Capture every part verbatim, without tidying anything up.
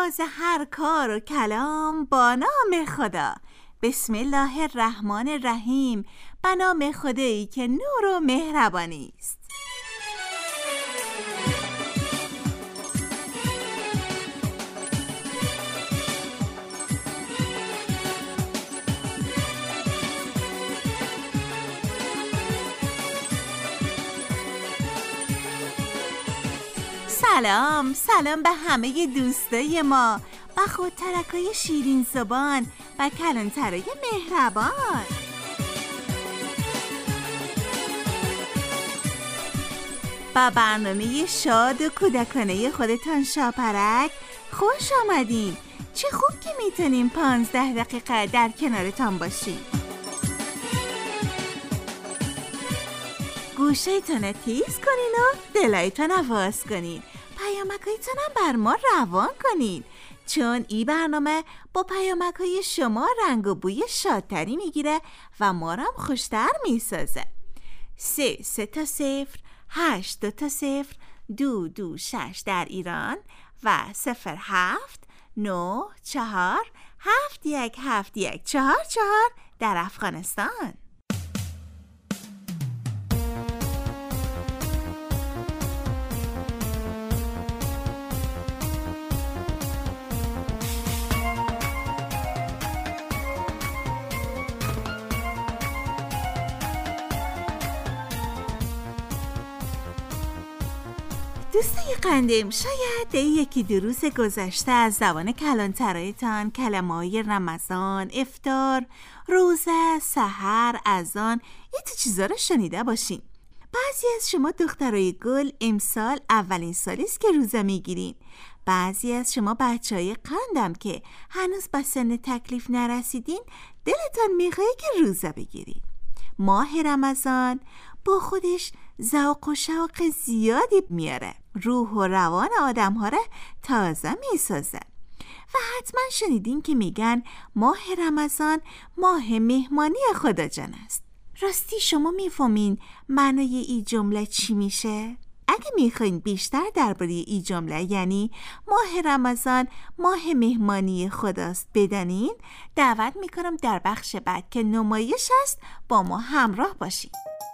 آغاز هر کار و کلام با نام خدا. بسم الله الرحمن الرحیم، به نام خدایی که نور و مهربانی است. سلام سلام به همه دوستای ما، و خودترکای شیرین زبان و کلانترای مهربان. با برنامه شاد و کودکانه خودتان شاپرک خوش آمدین. چه خوب که میتونیم پانزده دقیقه در کنارتان باشیم. گوشه‌تان تیز کنین و دلایتان آواز کنین. پیامک‌هایتان هم بر ما روان کنین، چون این برنامه با پیامک‌های شما رنگ و بوی شادتری میگیره و ما رو هم خوشتر میسازه. سه سه تا صفر، هشت دو تا صفر، دو دو شش در ایران و صفر هفت نه چهار هفت یک هفت یک چهار چهار در افغانستان. دوستای قندیم، شاید در یکی دو روز گذشته از زبان کلانترایتان کلمه‌های رمضان، افطار، روزه، سحر، اذان یه تو چیزا رو شنیده باشین. بعضی از شما دخترای گل امسال اولین سالیست که روزه میگیرین. بعضی از شما بچهای قندم که هنوز به سن تکلیف نرسیدین، دلتان میخواد که روزه بگیرین. ماه رمضان با خودش ذوق و شوق زیادی میاره، روح و روان آدم ها رو تازه میسازه. و حتما شنیدین که میگن ماه رمضان ماه مهمانی خدا جان است. راستی شما میفهمین معنای این جمله چی میشه؟ اگه میخواین بیشتر درباره این جمله، یعنی ماه رمضان ماه مهمانی خداست، بدانین، دعوت میکنم در بخش بعد که نمایش است با ما همراه باشین.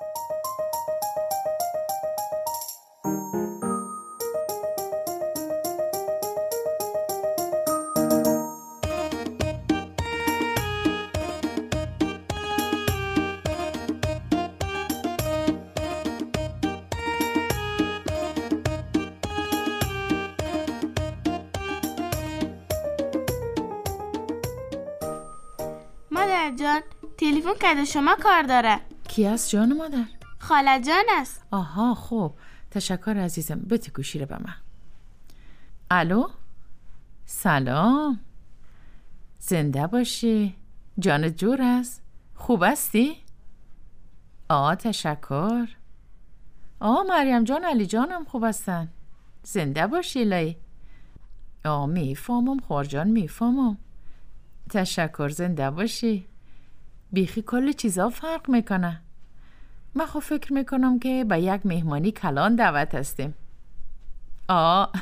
مادر جان، تلفن کد شما کار داره. کی است جان مادر؟ خاله جان است. آها خوب، تشکر عزیزم. بده گوشی رو به من. الو، سلام، زنده باشی. جان جور است؟ خوب هستی؟ آه تشکر. آه مریم جان، علی جانم خوب هستن. زنده باشی لای. آه میفهمم خورجان، میفهمم. تشکر، زنده باشی. بیخی کل چیزا فرق میکنه. من خب فکر میکنم که با یک مهمانی کلان دعوت هستیم. آه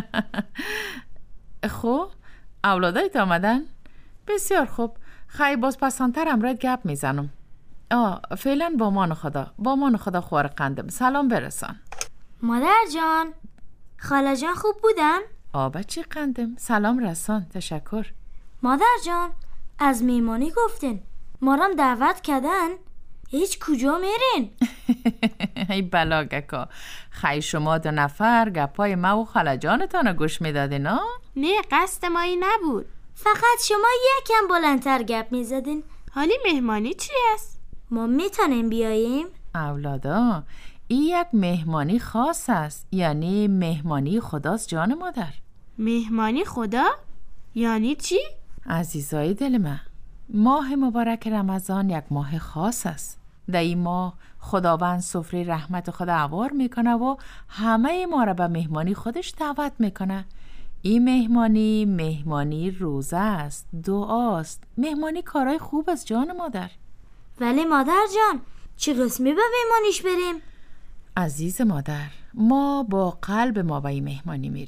خب اولادایت آمدن؟ بسیار خوب. خیلی باز پسانتر امرد گپ میزنم. آه فعلا با مان خدا، با مان خدا خوار قندم. سلام برسان. مادر جان، خاله جان خوب بودن؟ آه بچه قندم، سلام رسان. تشکر. مادر جان، از میمانی گفتین، مارم دعوت کردن، هیچ کجا میرین؟ ای بلاگکا، خیلی شما دو نفر گپای ما و خاله جانتان گوش میدادین ها؟ نه، قصد ما این نبود. فقط شما یکم بلندتر گپ میزدین. حالی مهمانی چی است؟ ما میتونیم بیاییم؟ اولادا، این یک مهمانی خاص است، یعنی مهمانی خداست جان مادر. مهمانی خدا؟ یعنی چی؟ عزیزای دل من، ماه مبارک رمضان یک ماه خاص است. در این ماه خداوند سفره رحمت خدا عوار میکنه و همه ما را به مهمانی خودش دعوت میکنه. این مهمانی مهمانی روزه است، دعاست، مهمانی کارهای خوب است جان مادر. ولی مادر جان، چه قسمی به مهمانیش بریم؟ عزیز مادر، ما با قلب ما به این مهمانی میریم.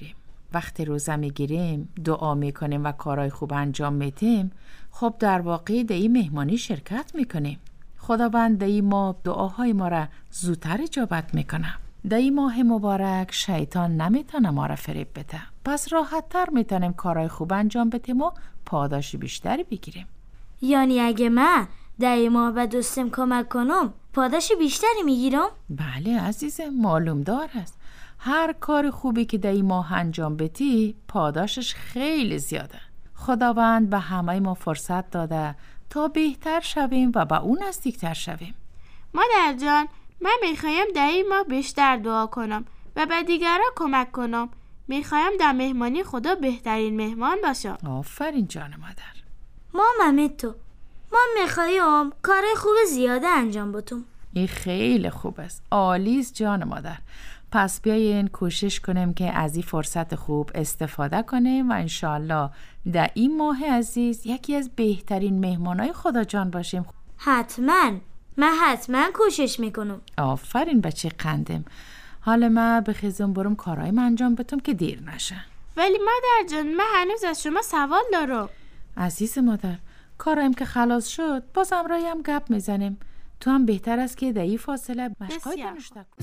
وقتی روزه میگیریم، دعا میکنیم و کارهای خوب انجام میدیم، خب در واقع در این مهمانی شرکت میکنیم. خداوند در این ماه دعاهای ما را زودتر اجابت میکنه. در این ماه مبارک شیطان نمیتونه ما را فریب بده. پس راحت تر میتونیم کارهای خوب انجام بدیم و پاداش بیشتری بگیریم. یعنی اگه من در این ماه به دوستم کمک کنم پاداش بیشتری میگیرم؟ بله عزیزم، معلوم دار است. هر کار خوبی که در این ماه انجام بدی پاداشش خیلی زیاده. خداوند به همه ما فرصت داده تا بهتر شویم و به اون نزدیکتر شویم. مادر جان، من میخوایم در این ماه بیشتر دعا کنم و به دیگران کمک کنم. میخوایم در مهمانی خدا بهترین مهمان باشم. آفرین جان مادر. مامان تو ما میخوایم کار خوب زیاده انجام بدم. این خیلی خوب است. عالی است جان مادر. پس بیاین کوشش کنیم که از این فرصت خوب استفاده کنیم و انشالله در این ماه عزیز یکی از بهترین مهمانای خدا جان باشیم. حتما. من حتما کوشش میکنم. آفرین بچه قندم. حالا من بخیزم برم کارهای من انجام بدم که دیر نشه. ولی مادر جان، من هنوز از شما سوال دارم. عزیز مادر، کارهایم که خلاص شد بازم رایم گپ میزنیم. تو هم بهتر است که در این فاصله مشقای دانشته کن.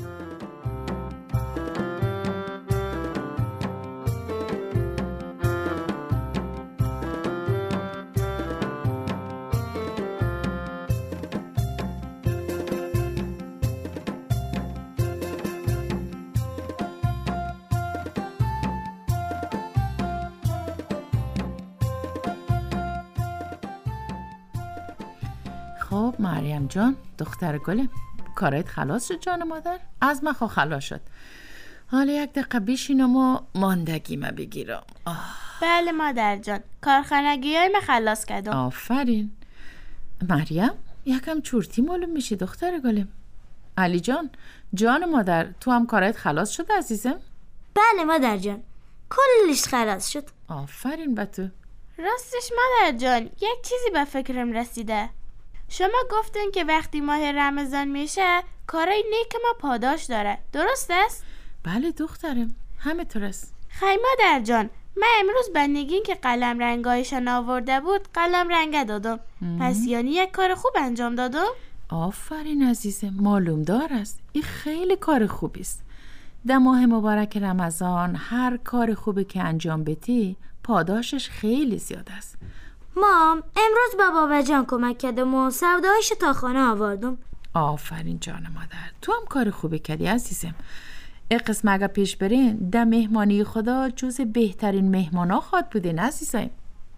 خب مریم جان، دختر گلم، کارت خلاص شد جان مادر؟ از من خوا خلاص شد. حالا یک دقیقه بشینم و ماندگی ما بگیرم. آه. بله مادر جان، کارخانگی های من خلاص کردم. آفرین. مریم یکم چورتی معلوم میشی دختر گلم. علی جان، جان مادر، تو هم کارت خلاص شد عزیزم؟ بله مادر جان، کلش خلاص شد. آفرین به تو. راستش مادر جان، یک چیزی به فکرم رسیده. شما گفتین که وقتی ماه رمضان میشه کارای نیک ما پاداش داره، درست است؟ بله دخترم، همه طور است. خیلی مادر جان، من امروز به نگین که قلم رنگایشان آورده بود قلم رنگ دادم. ام. پس یعنی یک کار خوب انجام دادم؟ آفرین عزیزم، معلوم دار است. این خیلی کار خوبی است. در ماه مبارک رمضان هر کار خوبی که انجام بدی پاداشش خیلی زیاد است. مام، امروز با بابا جان کمک کردم و سودایش تا خانه آوردم. آفرین جان مادر، تو هم کار خوبی کردی عزیزم. این قسم اگه پیش برین در مهمانی خدا جز بهترین مهمانا خواد بودین عزیزم.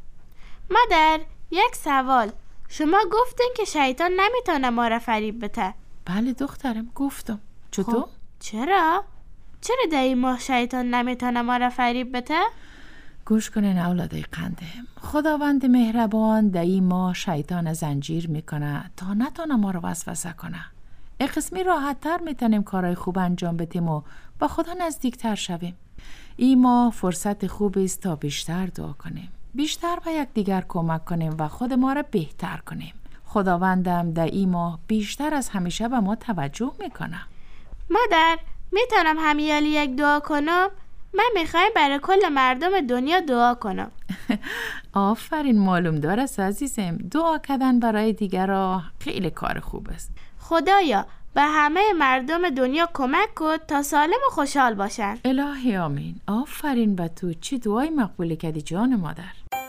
مادر، یک سوال. شما گفتین که شیطان نمیتونه ما را فریب بده. بله دخترم، گفتم. چطور؟ خب چرا؟ چرا در این ماه شیطان نمیتونه ما را فریب بده؟ گوش کنین اولادای قندم. خداوند مهربان در این ماه شیطان زنجیر میکنه تا نتونه ما رو وسوسه کنه. این قسمی راحت تر میتونیم کارهای خوب انجام بدیم و با خدا نزدیک تر شویم. این ماه فرصت خوبی است تا بیشتر دعا کنیم، بیشتر به یک دیگر کمک کنیم و خود ما را بهتر کنیم. خداوندم در این ماه بیشتر از همیشه به ما توجه میکنه. مادر، میتونم همیالی یک دعا کنم؟ من میخوایم برای کل مردم دنیا دعا کنم. آفرین، معلوم دار است عزیزم. دعا کردن برای دیگران خیلی کار خوب است. خدایا به همه مردم دنیا کمک کن تا سالم و خوشحال باشن. الهی آمین. آفرین به تو، چی دعای مقبول کردی جان مادر.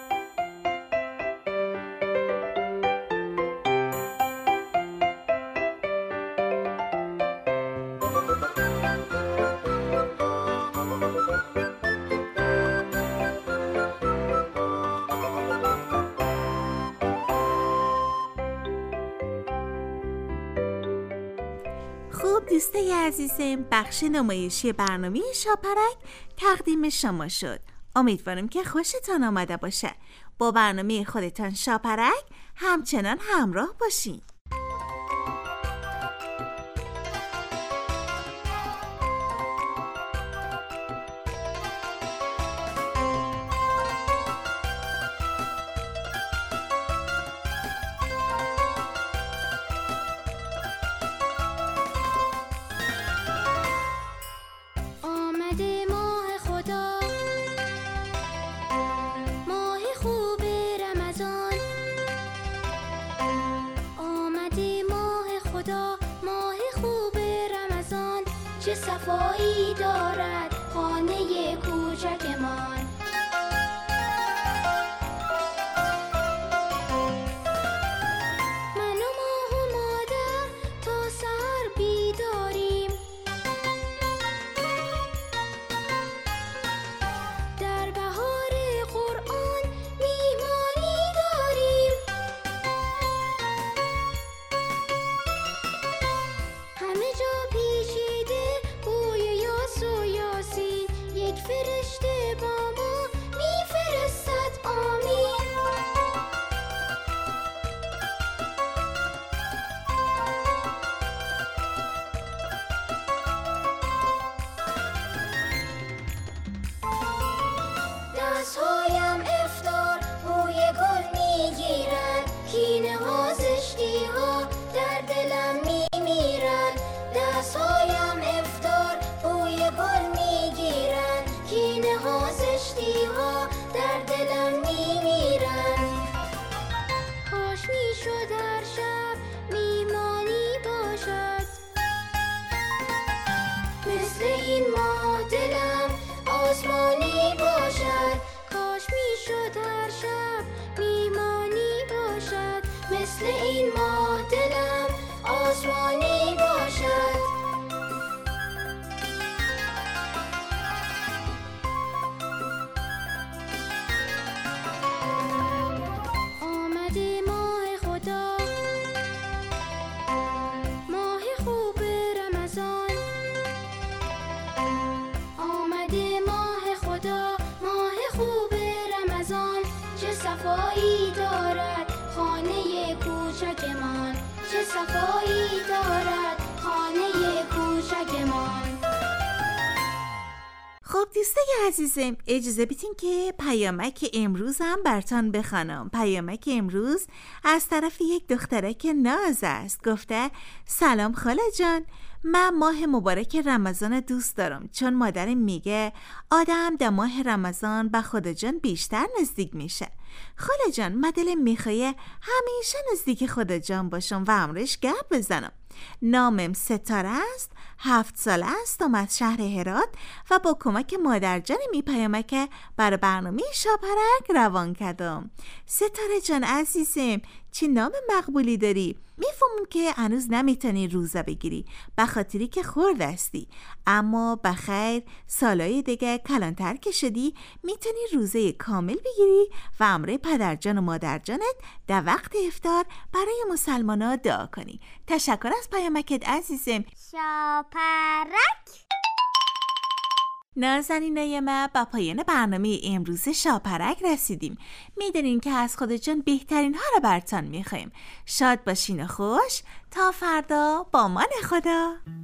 خب دوستای عزیزم، بخش نمایشی برنامه شاپرک تقدیم شما شد. امیدوارم که خوشتان آمده باشه. با برنامه خودتان شاپرک همچنان همراه باشین. خدا ماه خوب رمضان، چه صفایی دارد خانه کوچکمان. من و ماه و مادر تا سحر بیداریم، در بهار قرآن میهمانی داریم. همه جا پیچیده بوی یاس و یاسین، یک فرشته با ما میفرستد آمین. دستهایم افطار بوی گل میگیرد، کینه ها زشتی ها در دلم میمیرد. دستهایم افطار بوی گل میگیرد، کینه ها زشتی ها در دلم میمیرد. کاش میشد هر شب میمانی باشد، مثل این ماه دلم آسمانی باشد. کاش میشد هر شب میمانی باشد، مثل این ماه دلم آسمانی باشد. آمده ماه خدا، ماه خوب رمضان. آمده ماه خدا ماه خوب رمضان، چه صفایی دارد خانه کوچکمان، چه صفایی دارد خانه کوچکمان. خب دوستای عزیزم، اجازه بدین که پیامک امروزم براتون بخوانم. پیامک امروز از طرف یک دخترک ناز است. گفته سلام خاله جان، من ماه مبارک رمضان دوست دارم، چون مادرم میگه آدم در ماه رمضان به خدا جان بیشتر نزدیک میشه. خاله جان، من دلم میخواه همیشه نزدیک خدا جان باشم و امرش گپ بزنم. نامم ستاره است، هفت ساله هستم، از شهر هرات و با کمک مادر جان می پیامک برای برنامه شاپرک روان کردم. ستاره جان عزیزم، چه نام مقبولی داری؟ میفهمم که هنوز نمیتونی روزه بگیری به خاطری که خورد هستی، اما بخیر سالای دیگه کلانتر که شدی میتونی روزه کامل بگیری و امر پدرجان و مادرجانت در وقت افطار برای مسلمانا دعا کنی. تشکر از پیامکت عزیزم. شاپرک. نازنینای ما، با پایان برنامه امروز شاپرک رسیدیم. میدونین که از خدا جان بهترین ها رو براتون میخوایم. شاد باشین و خوش تا فردا، با مان خدا.